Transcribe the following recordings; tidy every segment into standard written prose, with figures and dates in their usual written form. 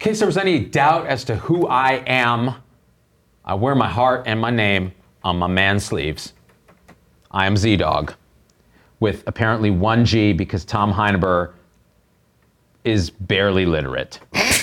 case there was any doubt as to who I am, I wear my heart and my name on my man sleeves. I am Z-Dog, with apparently 1 G because Tom Heineber is barely literate.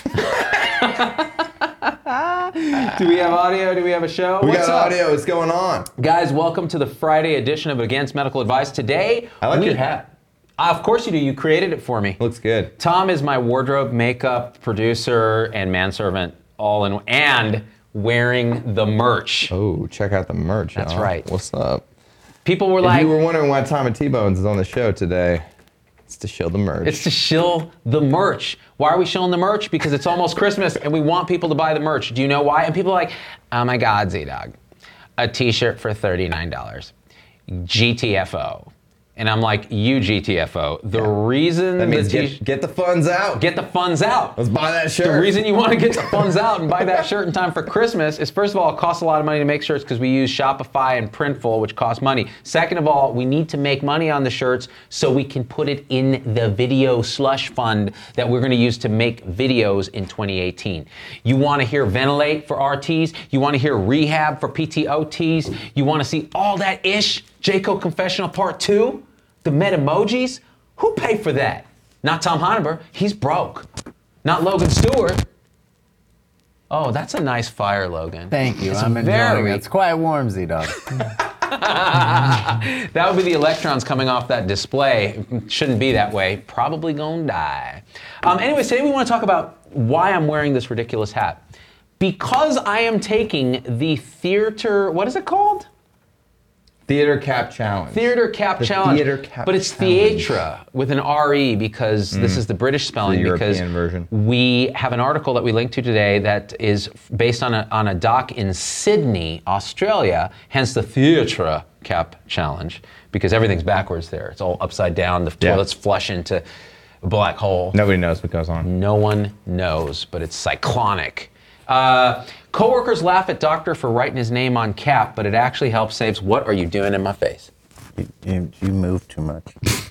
Do we have audio? Do we have a show? We got audio. What's going on? Guys, welcome to the Friday edition of Against Medical Advice. Today, I like your hat. Of course you do. You created it for me. Looks good. Tom is my wardrobe, makeup, producer, and manservant all in, and wearing the merch. Oh, check out the merch. That's y'all. right. What's up? People were If like, you were wondering why Tom and T-Bones is on the show today, it's to show the merch. it's to shill the merch. Why are we shilling the merch? Because it's almost Christmas and we want people to buy the merch. Do you know why? And people are like, oh my God, Z-Dog, a t-shirt for $39. GTFO. And I'm like, you GTFO. The reason that means the get the funds out. get the funds out. Let's buy that shirt. The reason you want to get the funds out and buy that shirt in time for Christmas is, first of all, it costs a lot of money to make shirts because we use Shopify and Printful, which costs money. Second of all, we need to make money on the shirts so we can put it in the video slush fund that we're going to use to make videos in 2018. You want to hear Ventilate for RTs. You want to hear Rehab for PTOTs. You want to see all that ish. Jayco Confessional Part 2. The med emojis. Who paid for that? Not Tom Heineber. He's broke. Not Logan Stewart. Oh, that's a nice fire, Logan. Thank you. It's I'm enjoying very- it. It's quite warm, Z-Dog. That would be the electrons coming off that display. Shouldn't be that way. Probably gonna die. Anyways, today we want to talk about why I'm wearing this ridiculous hat. Because I am taking the theater, what is it called? Theater Cap Challenge. Theater Cap The Challenge. Theater Cap but it's Challenge. Theatra with an R-E because this is the British spelling. The European because version. we have an article that we linked to today that is based on a doc in Sydney, Australia, hence the Theatra Cap Challenge, because everything's backwards there. It's all upside down. The Yeah. toilets flush into a black hole. Nobody knows what goes on. No one knows, but it's cyclonic. Coworkers laugh at doctor for writing his name on cap, but it actually helps saves. What are you doing in my face? You move too much.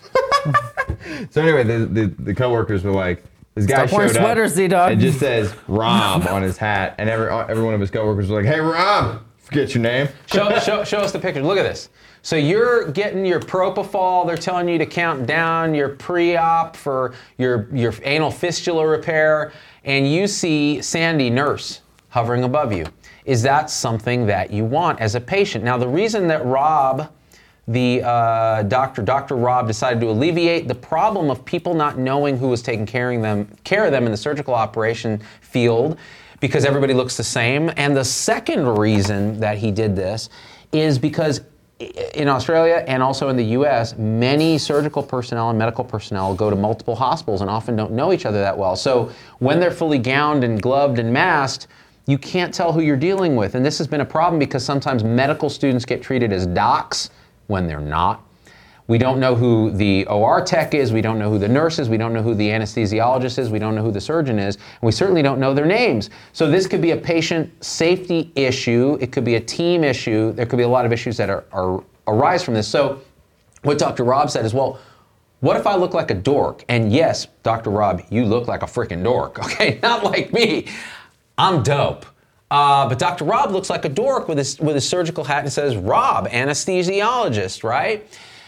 So anyway, the coworkers were like, this guy Stop wearing showed sweaters, up. Z-Dog. It just says Rob on his hat, and every one of his coworkers were like, hey, Rob, forget your name. Show us the picture. Look at this. So you're getting your propofol. They're telling you to count down your pre-op for your anal fistula repair, and you see Sandy, nurse, hovering above you. Is that something that you want as a patient? Now, the reason that Rob, the Dr. Rob, decided to alleviate the problem of people not knowing who was taking care of them in the surgical operation field, because everybody looks the same. And the second reason that he did this is because in Australia and also in the US, many surgical personnel and medical personnel go to multiple hospitals and often don't know each other that well. So when they're fully gowned and gloved and masked, you can't tell who you're dealing with. And this has been a problem because sometimes medical students get treated as docs when they're not. We don't know who the OR tech is, we don't know who the nurse is, we don't know who the anesthesiologist is, we don't know who the surgeon is, and we certainly don't know their names. So this could be a patient safety issue, it could be a team issue, there could be a lot of issues that arise from this. So what Dr. Rob said is, well, what if I look like a dork? And yes, Dr. Rob, you look like a freaking dork, okay? Not like me. I'm dope. But Dr. Rob looks like a dork with his surgical hat and it says, Rob, anesthesiologist, right?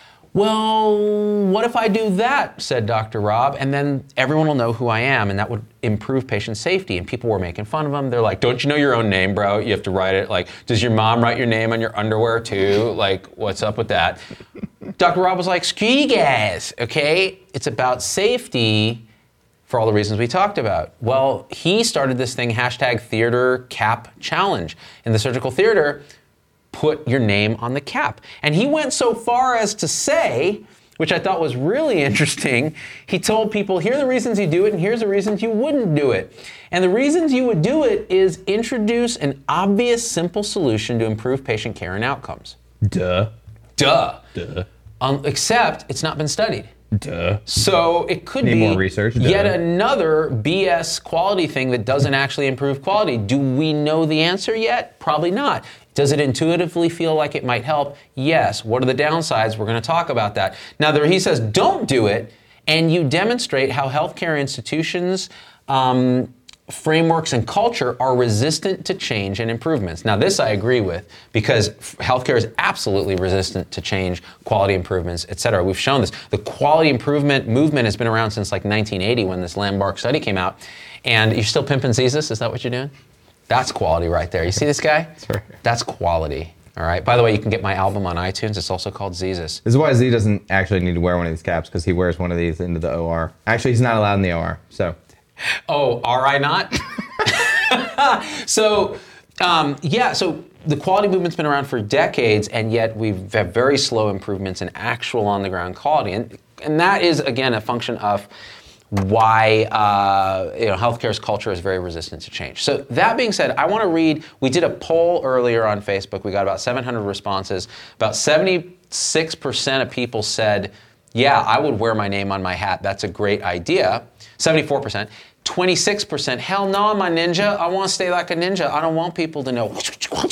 Well, what if I do that, said Dr. Rob, and then everyone will know who I am, and that would improve patient safety. And people were making fun of him. They're like, don't you know your own name, bro? You have to write it. Like, does your mom write your name on your underwear too? Like, what's up with that? Dr. Rob was like, screw you guys, okay? It's about safety for all the reasons we talked about. Well, he started this thing, hashtag Theater Cap Challenge. In the surgical theater, put your name on the cap. And he went so far as to say, which I thought was really interesting, he told people, here are the reasons you do it, and here's the reasons you wouldn't do it. And the reasons you would do it is introduce an obvious, simple solution to improve patient care and outcomes. Duh. Except it's not been studied. Duh. So it could Need be more research. yet Duh. another BS quality thing that doesn't actually improve quality. Do we know the answer yet? Probably not. Does it intuitively feel like it might help? Yes. What are the downsides? We're going to talk about that. Now, he says don't do it, and you demonstrate how healthcare institutions frameworks and culture are resistant to change and improvements. Now, this I agree with because healthcare is absolutely resistant to change, quality improvements, et cetera. We've shown this. The quality improvement movement has been around since like 1980 when this Landmark study came out. And you're still pimping Jesus? Is that what you're doing? That's quality right there. You see this guy? That's right. That's quality. All right. By the way, you can get my album on iTunes. It's also called Jesus. This is why Z doesn't actually need to wear one of these caps, because he wears one of these into the OR. Actually, he's not allowed in the OR, so. Oh, are I not? So the quality movement's been around for decades, and yet we've had very slow improvements in actual on-the-ground quality. And that is, again, a function of why healthcare's culture is very resistant to change. So that being said, I want to read, we did a poll earlier on Facebook. We got about 700 responses. About 76% of people said, yeah, I would wear my name on my hat. That's a great idea. 74%. 26%, hell no, I'm a ninja. I want to stay like a ninja. I don't want people to know.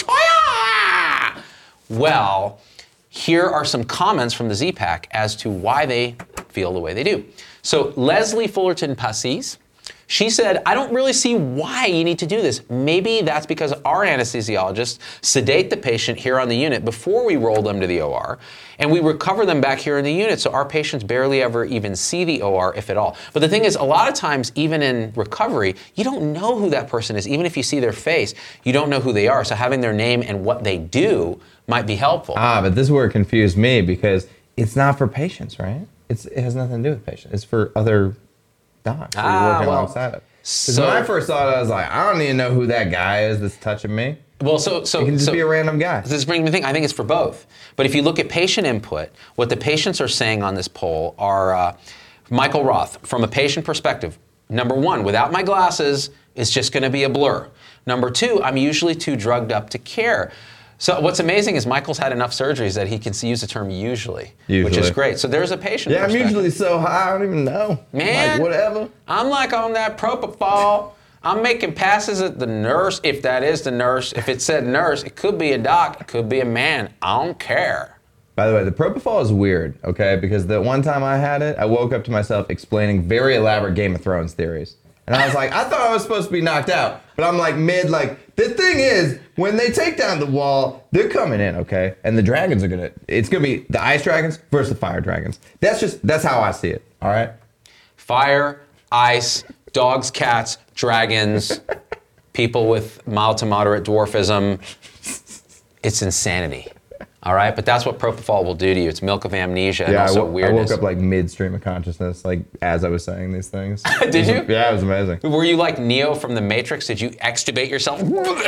Well, here are some comments from the Z-Pack as to why they feel the way they do. So Leslie Fullerton Passis, she said, I don't really see why you need to do this. Maybe that's because our anesthesiologists sedate the patient here on the unit before we roll them to the OR, and we recover them back here in the unit, so our patients barely ever even see the OR, if at all. But the thing is, a lot of times, even in recovery, you don't know who that person is. Even if you see their face, you don't know who they are. So having their name and what they do might be helpful. But this is where it confused me, because it's not for patients, right? It has nothing to do with patients. It's for other docs that you're working alongside of. Because when I first saw it, I was like, I don't even know who that guy is that's touching me. Well, It can just be a random guy. This brings me to think, I think it's for both. But if you look at patient input, what the patients are saying on this poll are, Michael Roth, from a patient perspective, number one, without my glasses, it's just going to be a blur. Number two, I'm usually too drugged up to care. So what's amazing is Michael's had enough surgeries that he can use the term usually, which is great. So there's a patient Yeah, I'm perspective. usually so high, I don't even know. Man, like, whatever. I'm like on that propofol. I'm making passes at the nurse, if that is the nurse. If it said nurse, it could be a doc, it could be a man. I don't care. By the way, the propofol is weird, okay? Because the one time I had it, I woke up to myself explaining very elaborate Game of Thrones theories. And I was like, I thought I was supposed to be knocked out. But I'm like the thing is, when they take down the wall, they're coming in, okay? And the dragons are it's gonna be the ice dragons versus the fire dragons. That's how I see it, all right? Fire, ice, dogs, cats, dragons, people with mild to moderate dwarfism. It's insanity. All right, but that's what propofol will do to you. It's milk of amnesia and also I weirdness. woke up like midstream of consciousness, like as I was saying these things. Did you? Yeah, it was amazing. Were you like Neo from The Matrix? Did you extubate yourself?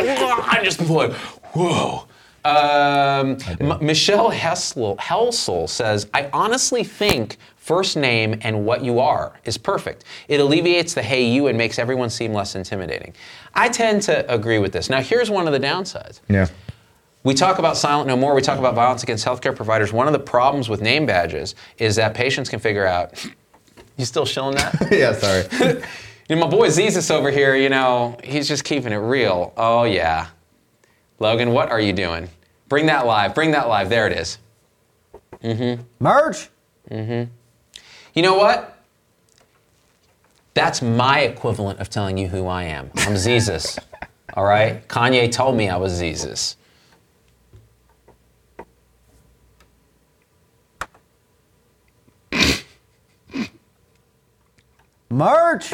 I just like, whoa. Michelle Helsel says, I honestly think first name and what you are is perfect. It alleviates the hey you and makes everyone seem less intimidating. I tend to agree with this. Now here's one of the downsides. Yeah. We talk about Silent No More, we talk about violence against healthcare providers. One of the problems with name badges is that patients can figure out, you still shilling that? Yeah, sorry. My boy Zezus over here, he's just keeping it real. Oh yeah. Logan, what are you doing? Bring that live, there it is. Merch. You know what? That's my equivalent of telling you who I am. I'm Zezus, all right? Kanye told me I was Zezus. Merch.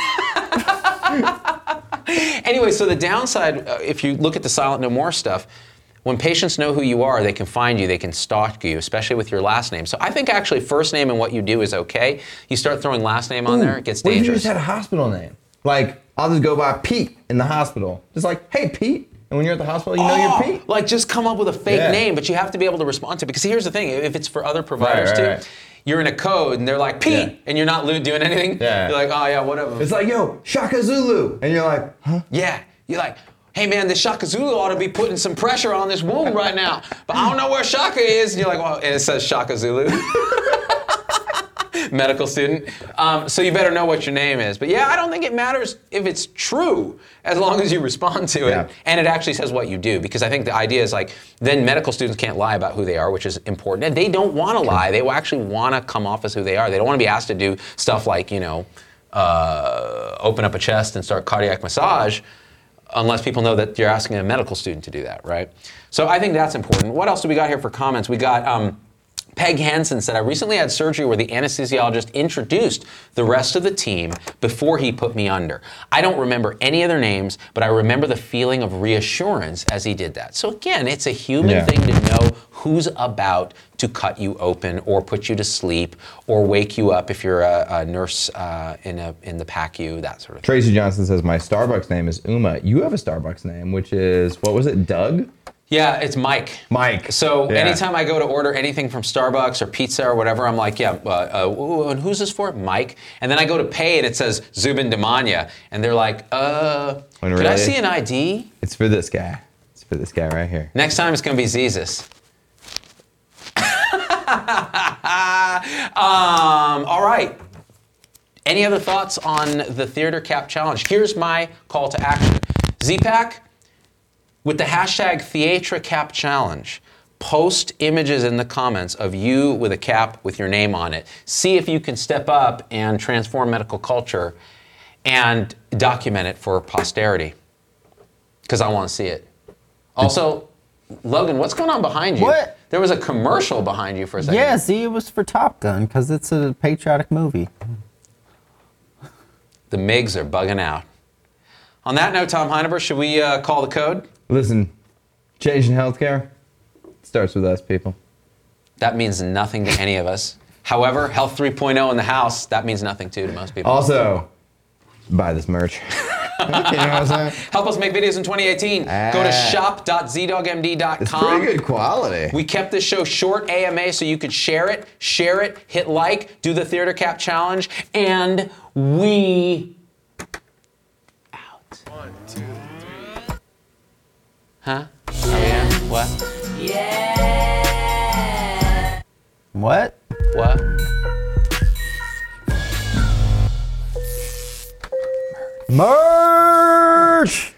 Anyway, so the downside, if you look at the Silent No More stuff, when patients know who you are, they can find you, they can stalk you, especially with your last name. So I think actually first name and what you do is okay. You start throwing last name on there, it gets What if you dangerous. just had a hospital name? Like, I'll just go by Pete in the hospital. Just like, hey, Pete. And when you're at the hospital, you know you're Pete. Like just come up with a fake Yeah. name, but you have to be able to respond to it. Because here's the thing, if it's for other providers Right. too, you're in a code and they're like, Pete, Yeah. and you're not doing anything. Yeah. You're like, oh yeah, whatever. It's like, yo, Shaka Zulu. And you're like, huh? Yeah, you're like, hey man, this Shaka Zulu ought to be putting some pressure on this wound right now, but I don't know where Shaka is. And you're like, well, and it says Shaka Zulu. Medical student. So you better know what your name is. But yeah, I don't think it matters if it's true as long as you respond to it. Yeah. And it actually says what you do, because I think the idea is like, then medical students can't lie about who they are, which is important. And they don't want to lie. They will actually want to come off as who they are. They don't want to be asked to do stuff like, open up a chest and start cardiac massage unless people know that you're asking a medical student to do that, right? So I think that's important. What else do we got here for comments? We got Peg Hansen said, I recently had surgery where the anesthesiologist introduced the rest of the team before he put me under. I don't remember any of their names, but I remember the feeling of reassurance as he did that. So again, it's a human thing to know who's about to cut you open or put you to sleep or wake you up if you're a nurse in the PACU, that sort of thing. Tracy Johnson says, my Starbucks name is Uma. You have a Starbucks name, which is, what was it, Doug? Yeah, it's Mike. Mike. So Yeah. anytime I go to order anything from Starbucks or pizza or whatever, I'm like, and who's this for? Mike. And then I go to pay and it says Zubin Damania. And they're like, could really? I see an ID? It's for this guy. It's for this guy right here. Next time it's going to be Zezus. All right. Any other thoughts on the Theater Cap Challenge? Here's my call to action. ZPAC, with the hashtag TheatraCap Challenge, post images in the comments of you with a cap with your name on it. See if you can step up and transform medical culture and document it for posterity. Because I want to see it. Also, Logan, what's going on behind you? What? There was a commercial behind you for a second. Yeah, see, it was for Top Gun because it's a patriotic movie. The MIGs are bugging out. On that note, Tom Heineber, should we call the code? Listen, changing healthcare starts with us, people. That means nothing to any of us. However, Health 3.0 in the house, that means nothing too to most people. Also, buy this merch. You know what I'm saying? Help us make videos in 2018. Go to shop.zdogmd.com. It's pretty good quality. We kept this show short AMA so you could share it, hit like, do the Theater Cap Challenge, and we out. 1, 2, 3. Huh? Oh yeah? What? Yeah. What? What? Merch!